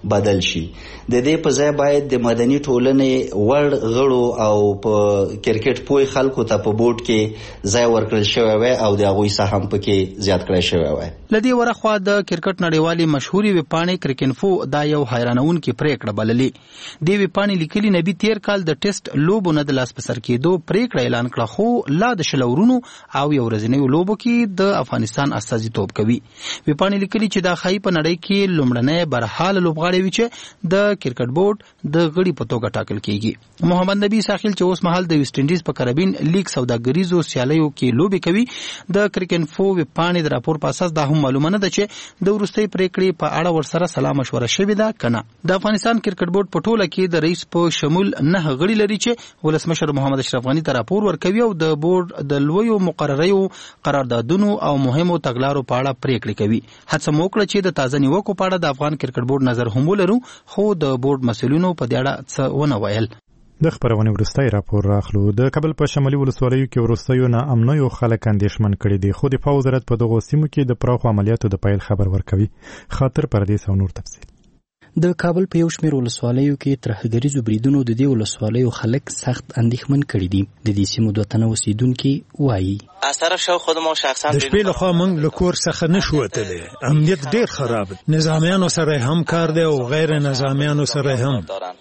بدل شي. د دې په ځای باید د مدني ټولنې وړ غړو او په کرکټ پوی خلکو ته په بورډ کې ځای ورکړل شوی وای او د هغوی سهم پکې زیات کړی شوی وای. لدی ورخوا د کرکټ نړیوالې مشهوري ویپاڼې کرکینفو دا یو حیرانونکې پریکړه بللې. دی ویپاڼې لیکلي نبی تیر کال د ټیسټ لوبو نه د لاس په سر کېدو پریکړه اعلان کړه، خو لا د شلورونو او یو ورځنیو لوبو کې د افغانستان استازیتوب کوي. ویپاڼې لیکلي چې دا ښایي په نړۍ کې لومړنی برحاله لوبغاړی وي چې د کرکټ بورډ د غړي په توګه ټاکل کیږي. محمد نبی ساحل چې اوس مهال د ویسټ انډیز په کربین لیګ سوداګریزو سیالیو کې لوبې کوي، د کرکینفو ویپاڼې د راپور په اساس دا هم معلومه نه ده چې د وروستۍ پریکړې په اړه ورسره سلا مشوره شوې ده کنه. د افغانستان کرکټ بورډ په ټوله کې د رئیس په شمول 9 غړي لري چې ولسمشر محمد اشرف غنی ته راپور ورکوي او د بورډ د لویو مقرریو قراردادونو او مهمو تګلارو په اړه پریکړې کوي. هڅه مو وکړه چې د تازه نیوکو په اړه د افغان کرکټ بورډ نظر هم ولرو، خو د بورډ مسؤلینو په دې اړه څه ونه ویل. د خبرونه ورستای راپور راخلو. د کابل په شمالي ولسوالیو کې ورستایو نه امنیو خلک اندېښمن کړي دي، خو د دفاع وزارت په دغه سیمو کې د پراخو عملیاتو د پیل خبر ورکوي. خاطر پردیس او نور تفصیل. د کابل په یو شمېر ولسوالیو کې ترهګریزو بریدونو د دې ولسوالیو خلک سخت اندېښمن کړي دي. د دې سیمو دوه تنه اوسیدونکي وایي از طرف شو خود ما شخصا د شپې لخوا موږ له کور څخه نشو وتلی. امنیت ډیر خراب، نظامیانو سره هم کار دی او غیر نظامیانو سره هم.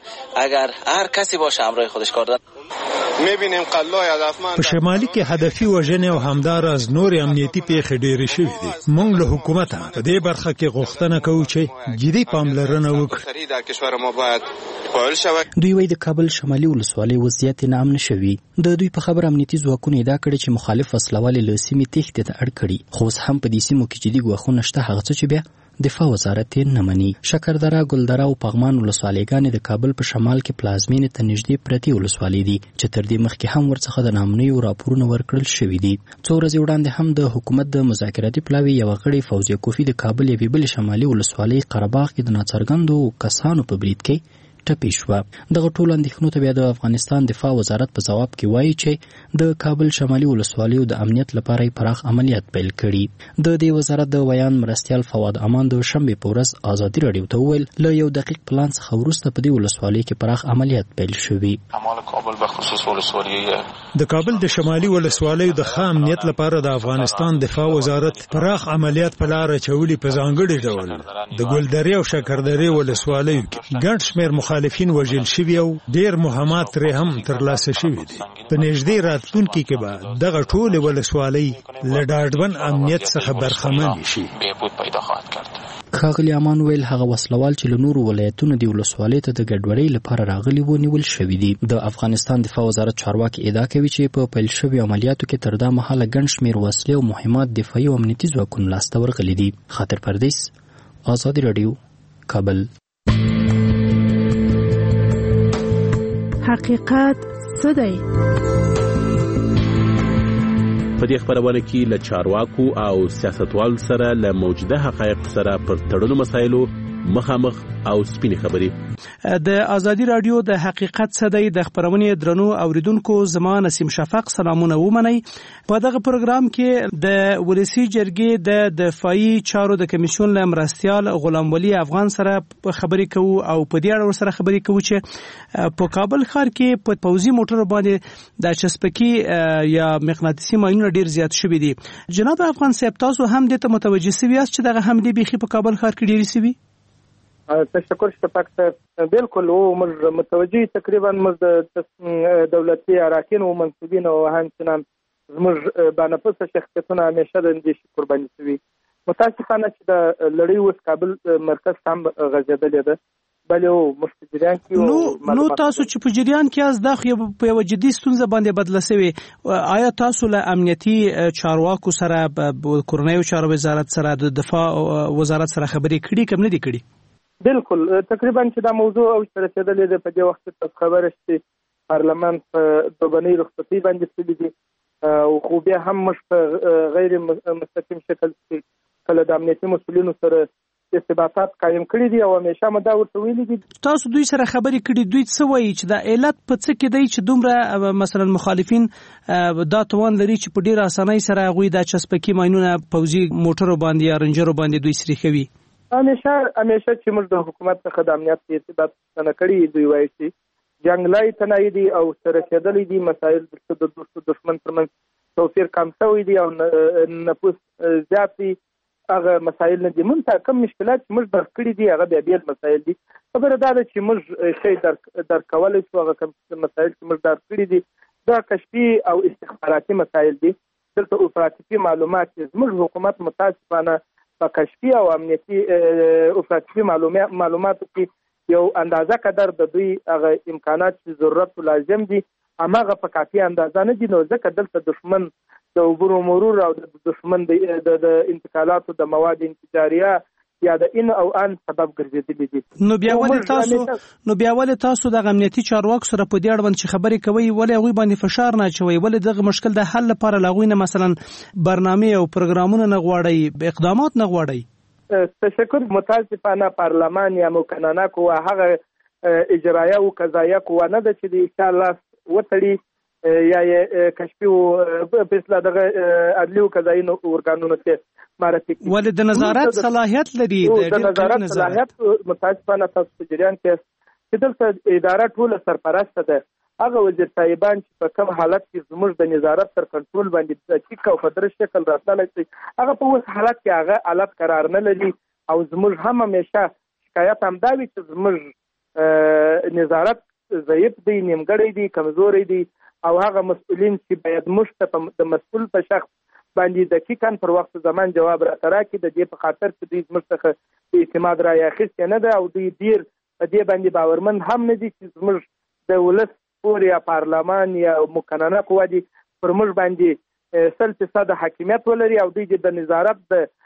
اگر هر کسی باشه همراه خودش کار دارن. میبینیم قلای هدفمند په شمالي کې هدفي وژنې او همداراز نور امنیتي پیښې ډېرې شوې دي. موږ له حکومته په دې برخه کې غوښتنه کوو چې جدي پاملرنه وکړي. در کشور ما باید فعال شود. دوی وایي د کابل شمالي ولسوالۍ وضعیت ناامن شوی. د دوی په خبر امنیتي ځواکونو ادعا کړې چې مخالف وسلوال له سیمې تښتې ته اړ کړي، خو اوس هم په دې سیمو کې جدي ګواښونه شته، هغه څه چې بیا دفاع وزارت یې نه مني. شکردره، ګلدره او پغمان ولسوالیګانې د کابل په شمال کې پلازمینې ته نږدې پرتې ولسوالۍ دي چې تر دې مخکې هم ورڅخه د ناامنیو راپورونه ورکړل شوي دي. څو ورځې وړاندې هم د حکومت د مذاکراتي پلاوي یوه غړې فوزیه کوفي د کابل یوې بلې شمالي ولسوالۍ قرهباغ کې د ناڅرګندو کسانو په برید کې ټپي شوه. دغه ټولو اندېښنو ته بیا د افغانستان دفاع وزارت په ځواب کې وایي چې د کابل شمالي ولسوالیو د امنیت لپاره یې پراخ عملیات پیل کړي. د دې وزارت د ویان مرستیال فواد امان د شنبې په ورځ ازادي راډیو ته وویل له یو دقیق پلان څخه وروسته په دې ولسوالۍ کې پراخ عملیات پیل شوي. اعمال کابل به خصوص ولسوالیو د کابل د شمالي ولسوالیو د ښه امنیت لپاره د افغانستان دفاع وزارت پراخ عملیات په لاره چولي په ځانګړي ډول د ګلدرې او شکردرې ولسوالیو کې ګڼ شمېر مخالفین وژل شوي او ډېر مهمات ترې هم ترلاسه شوي دي. په نږدې راتلونکي کې به دغه ټولې ولسوالۍ له ډاډمن امنیت څخه برخمنې شي. ښاغلي امان ویل هغه وسلوال چې له نورو ولایتونو د ولسوالۍ ته د ګډوډۍ لپاره راغلي وو نیول شوي دي. د افغانستان دفاع وزارت چارواکي ادعا کوي چې په پیل شوي عملیاتو کې تر دا مهاله ګڼ شمېر وسلې او مهمات دفاعي او امنیتي ځواکونو لاسته ورغلي دي. خاطر پردیس، ازادي راډیو، کابل. حقیقت څه دی؟ په دې خبرونه کې له چارواکو او سیاستوالو سره له موجوده حقایق سره پر تړلو مسایلو مخامخ او سپینې خبرې. د ازادي راډیو د حقیقت څه دی د خبرونې درنو اوریدونکو، زما نسیم شفق سلامونه ومنئ. په دغه پروګرام کې د ولسی جرګې د دفاعي چارو د کمیسیون له مرستیال غلام ولی افغان سره خبرې کوو او په دې اړه ورسره خبرې کوو چې په کابل ښار کې په پوځي موټر باندې د چسپکي یا مغناطیسي ماینونه ډیر زیات شوي دي. جناب افغان صاحب، تاسو هم دې ته متوجه سوي یاست چې دغه حملې بیخي په کابل ښار کې ډیرې سوي؟ تشکر شفاق صاحب، بالکل و موږ متوجه تقریبا موږ د دولتي اراکین او منصوبین او همچنان زموږ باندې شخصیتونه همیشه د اندېښنې قرباني شوي. متاسفانه چې د لړۍ اوس کابل مرکز هم غځېدلې ده، بلې موږ په جریان کې نو تاسو چې په جریان کې یاست دا خو په یوه جدي ستونزه باندې بدله سوې. آیا تاسو له امنیتي چارواکو سره، کورنیو چارو وزارت سره، د دفاع وزارت سره خبرې کړي که نه دي کړي؟ بالکل، تقریبا چې دا موضوع اوج ته رسېدلې ده. په دې وخت کې خبره شته پارلمان په دوبنۍ رخصتۍ باندې تللی دي، خو بیا هم موږ په غیر مستقیم شکل کې کله د امنیتي مسؤلینو سره ارتباطات قایم کړي دي او همیشه مو دا ورته ویلي دي. تاسو دوی سره خبرې کړي، دوی څه وایي چې دا علت په څه کې دی چې دومره مثلا مخالفین دا توان لري چې په ډېره اسانۍ سره هغوی دا چسپکي ماینونه پوځي موټرو باندې یا رنجرو باندې دوی سریښوي؟ همیشه چې موږ د حکومت څخه د امنیت په ارتباط څنګه کړي دوی وایي چې جنگلای تنایي دي او سره کېدلې دي مسایل د دوست دشمن ترمنځ توفیر کم شوی دی او نفوس زیات دي هغه مسایل نه دي مونږ کوم مشکلات چې موږ درک کړي دي هغه بیا مسایل دي خبره دا ده چې موږ شی درک کولای شو هغه کوم مسایل چې موږ درک کړي دي دا کشفي او استخباراتي مسایل دي دلته اوپراتیفي معلومات زموږ حکومت متاسفانه په کشفي او امنیتي اوپراتیفي معلوماتو کې یو اندازه قدر د دوی هغه امکانات چې ضرورت لازم دي هماغه په کافي اندازه نه دي نو ځکه دلته دشمن د عبور مرور او د دشمن د انتقالاتو د مواد انفجاریه یا د ان او ان سبب ګرځېدلي دي نو بیا ولې تاسو د امنیتي چارواکو سره په دې اړوند چې خبرې کوي ولې هغوی باندې فشار نه اچوي ولې دغه مشکل د حل لپاره له هغوی نه مثلا برنامې او پروګرامونه نه غواړئ اقدامات نه غواړئ تشکر متاسفانه پارلمان یا مقننه قوه هغه اجرایه او قضایه قوه نه ده چې د ان شاء الله وتړي یا کشفي او فیصله دغه عدلي او قضایي ارګانونو ته معرفي کړي ولې د نظارت صلاحیت لري د نظارت صلاحیت متاسفانه تاسو په جریان کې چې دلته اداره ټول سرپرسته ده هغه وزیر صاحبان چې په کوم حالت کې زموږ د نظارت تر کنټرول باندې د چیک او فدرس شکل راتللی شي هغه په اوس حالت کې هغه حالت قرار نه لري او زموږ هم همیشه شکایت همدا وي چې زموږ نظارت ضعیف دی نیمګړی دی کمزوری دی او هغه مسؤلین چې باید موږ د مسؤل په شخص باندې دقیقاً پر وخت زمان جواب راکړي د دې په خاطر چې دوی زموږ څخه اعتماد را اخیستی نه ده او دوی ډیر په دې باندې باورمند هم نه دي چې زموږ د ولس یا پارلمان یا مقننه قوه دي پر موږ باندې 100% حاکمیت ولري او دوی د نظارت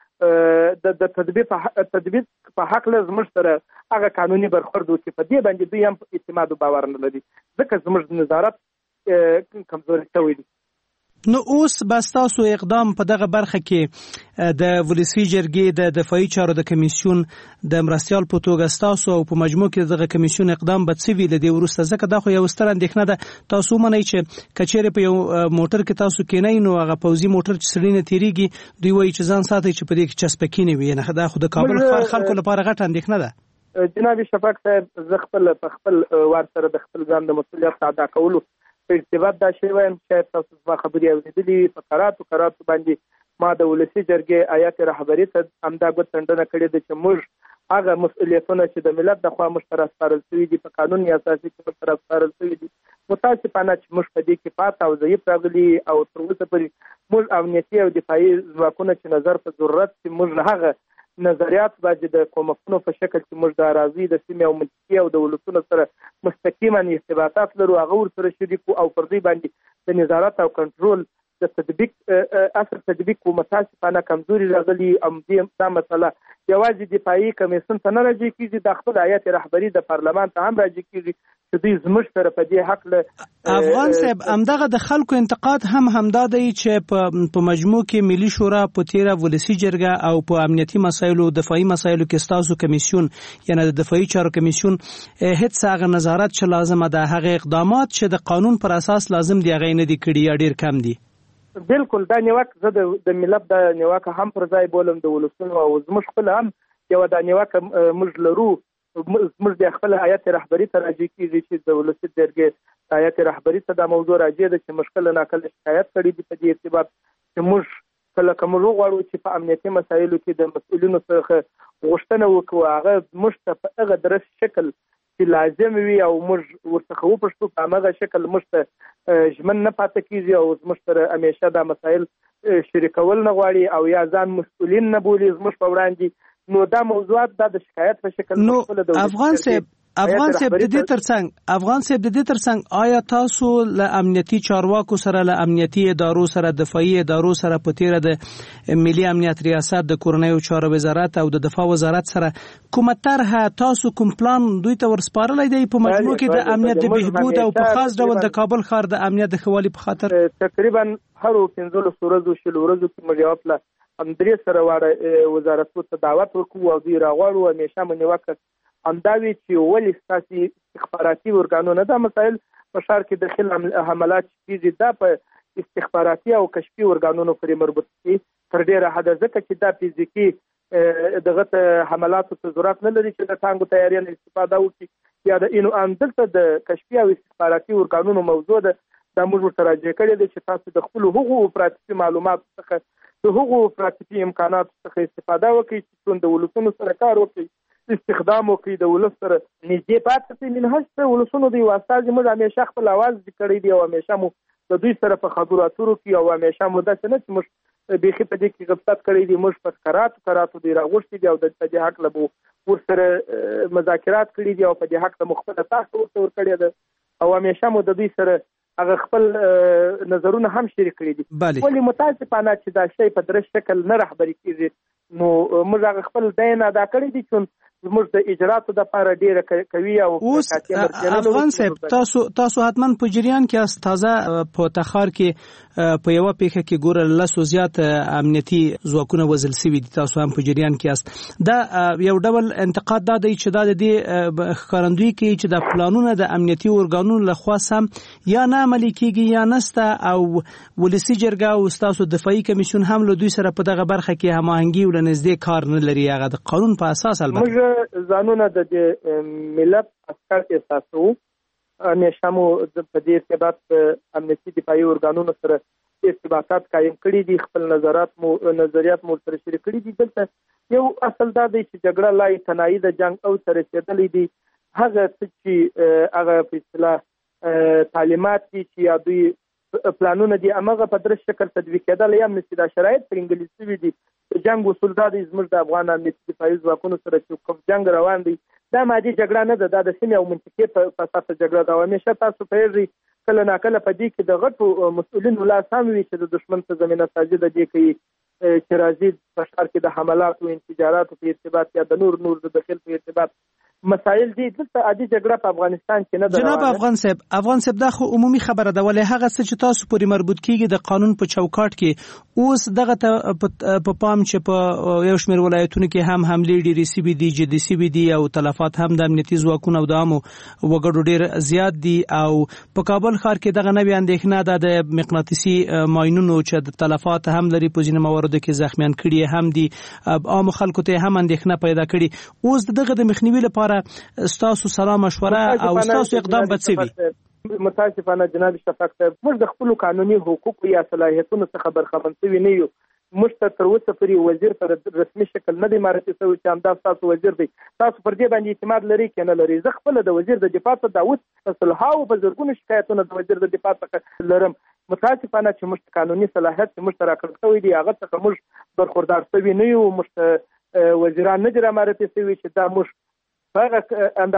د تطبیق په حق له زموږ سره هغه قانوني برخورد وکړي په دې باندې دوی هم اعتماد او باور نه لري ځکه زموږ نظارت کمزوري شوی دی نو اوس بس تاسو اقدام په دغه برخه کې د ولسی جرګې د دفاعي چارو د کمیسیون د مرستيال په توګه تاسو او په مجموع کې دغه کمیسیون اقدام به څه وی لدی ورسته ځکه دا خو یو ستر اندېښنه ده تاسو منئ چې کچېره په یو موټر کې تاسو کېنئ نو هغه پوزي موټر چې سړی نه تیریږي دوی وایي چې ځان ساتي چې په دې کې چسپکینی وي نه دا خو د کابل خلکو لپاره غټ اندېښنه ده جناب شفاق صاحب زه خپل وار سره د خپل ځان د مسؤلیت ادا کولو په ارتباط دا شی وایم چې تاسو په خبري اوریدلې په قراراتو باندې ما د ولسی جرګې آیات رهبری ته همدا غوښتنه کړې ده چې موږ هغه مسؤلیتونه چې د ملت د خوا مشترک سپارل شوي دي په قانون اساسي کې مشترک سپارل شوي دي متاسفانه چې موږ په دې کې پات او ضعیف راغلي او تر اوسه پورې موږ امنیتي او دفاعي ځواکونه چې نظر په ضرورت چې موږ هغه نظریات باندې د کومکونو په شکل چې موږ د اراضي د سیمې او منطقې او د ولسونو سره مستقیما ارتباطات لرو هغه ورسره شریک او پر دې باندې د نظارت او کنټرول د تطبیق متاسفانه کمزوري راغلي دا مسله یوازې دفاعي کمیسیون ته نه راځي کیږي د خپل آیات رهبری د پارلمان ته هم راځي کیږي چې دوی زموږ سره په دې حق له افغان صاحب همدغه د خلکو انتقاد همدا دی چې په مجموع کې ملي شورا په تیره ولسی جرګه او په امنیتي مسایلو دفاعي مسایلو کې تاسو کمیسیون یعنی د دفاعي چارو کمیسیون هیڅ هغه نظارت چې لازمه ده هغه اقدامات چې د قانون پر اساس لازم دی هغه نه دي کړي ډیر کم دي بالکل دا نیوک زه د ملت د نیوک هم پر ځای بولم د ولسونو او زموږ خپل هم یو د نیوک موږ لرو موږ د خپل آیات رهبری ته راځي کیږي چې د ولسی جرګې آیات رهبری ته د موضوع راځي د چې مشکل نه کله شکایت کړي دي په دې ارتباط چې موږ کله کوم غواړو چې په امنیتي مسایلو کې د مسؤلینو سره غوښتنه وکړو هغه موږ ته په هغه درس شکل چې لازم وي او موږ ورڅخه وپښتو په هغه شکل موږ ته ژمن نه پاتې کیږي او موږ سره همیشه دا مسایل شریکول نه غواړي او یا ځان مسؤلین نه بولي زموږ په وړاندې نو دا موضوعات د شکایت په شکل نو افغان صاحب د دې ترڅنګ آیا تاسو له امنیتي چارواکو سره له امنیتي ادارو سره دفاعي ادارو سره په تیره د ملي امنیت ریاست د کورنیو چارو وزارت او د دفاع وزارت سره کومه طرحه تاسو کوم پلان دوی ته ورسپارلای دی په مجموع کې د امنیت د بهبود او په خاص ډول د کابل ښار د امنیت د خوالي په خاطر تقریبا هر 15 ورځو شل ورځو کې مجاوب له امدري سره واړه وزارتو ته دعوت ورکو او دوی راغواړو همیشه مونږ وکړ همداوی چې ولې ستاسي استخباراتي ورګانونه دا مسایل په ښار کې داخل حملات کیږي دا په استخباراتي او کشفي ورګانونو پورې مربوط دي تر ډیره حد ځکه چې دا فزیکی دغه حملاتو ته ضرورت نه لري چې د ټانګو تیاری نه استفاده وکړي یا د انو ان دلته د کشفي او استخباراتي ارګانونو موضوع ده دا موږ ورته راجع کړی دی چې تاسو د خپل هغو افراطي معلوماتو څخه د هغو افراطي امکاناتو څخه استفاده وکړي چې د ولسونو سره کار وکړي استخدام وکړي د ولس سره نږدې پاتې شي منهج ته ولسونو د یو استازي موږ همیشه خپل اواز کړی دی او همیشه مو د دوی سره په خبرو اترو کې او همیشه مو داسې نه چې موږ بیخي په دې کې غفلت کړی دی موږ په کراتو دی راغوښتي دي او د دې حق له ورسره مذاکرات کړي دي او په دې حق له مختلف تاسو ورته کړی دی او همیشه مو د دوی سره هغه خپل نظرونه هم شریک کړي دي ولې متاسفانه چې دا شی په درست شکل نه رهبري کیږي نو موږ هغه خپل دین ادا کړی دي چې موږ د اجراتو د لپاره ډیره کوي او افغان صاحب تاسو حتما په جریان کې است تازه په تخار کې په یو پیښه کې ګور لاسو زیات امنیتي ځواکونه وزل سوي دي تاسو هم په جریان کې است دا یو ډول انتقاد دا دی چې دا د دې ښکارندوی کوي چې د پلانونو د امنیتي ارګانونو لخوا سم یا نه عملي کیږي یا نسته او ولسی جرګه او تاسو دفاعي کمیسیون هم له دوی سره په دغه برخه کې هماهنګي ولنځدې کار نه لري هغه د قانون په اساس البته ځانونه د ملت عسكر احساسو همیشه مو په دې ارتباط امنیتي دفاعي ارګانونو سره ارتباطات قایم کړي دي خپل نظریات مو سره شریک کړي دي دلته یو اصل دا دی چې جګړه لا تنهایی د جنگ او سره رسیدلې دي هغه چې هغه په اصطلاح تعلیمات دي چې یا دوی پلانونه دي هغه په درست شکل تطبیق کېدل یا نشي دا شرایط پر انګلیسي دي جنگ اصول دا د زموږ د افغان امنیتي دفاعي ځواکونو سره چې کوم جنگ روان دی دا مادي جګړه نه ده دا د سیمې او منطقې په اساس جګړه ده همیشه تاسو پیږي کله ناکله په دې کې د غټو مسؤلینو لاس هم وي چې د دشمن په زمينه ساجد دي کوي چې راځي په ښار کې د حملات او انفجارات په ارتباط یا د نور د داخل په ارتباط مسائل دي دلته عادي جګړه په افغانستان کې نه ده جناب افغان صاحب دا خو عمومي خبره ده ولې هغه څه چې تاسو پورې مربوط کیږي د قانون په چوکاټ کې اوس دغه په پام چې په یو شمېر ولایتونو کې هم حملې ډېرې سوي دي جدي سوي دي او تلفات هم د امنیتي ځواکونو او د عامو وګړو ډېر زیات دي او په کابل ښار کې دغه نوې اندېښنه ده د مقناطیسي ماینونو چې د تلفات هم لري په ځینو مواردو کې زخمیان کړي هم دي عام خلکو ته هم اندېښنه پیدا کړي اوس دغه د مخنیوي لپاره استاسو سلام مشوره او استاسو اقدام به څه وي متاسفانه جناب شفاق صاحب موږ د خپل قانوني حقوق یا صلاحیتونو څخه برخمن شوي نه یو موږ تر اوسه پورې وزیر پر رسمي شکل نه دی معرفي شوی چې همدا تاسو وزیر دی تاسو پر دې باندې اعتماد لري کنه لري زه خپل د وزیر د دفاع څخه داوود صلحاو په زرګونو شکایتونه د وزیر د دفاع څخه لرم متاسفانه چې موږ قانوني صلاحیت چې موږ راکړل شوی دی هغه څخه موږ برخوردار شوی نه یو موږ وزیران نه دی معرفي شوی چې دا موږ هغه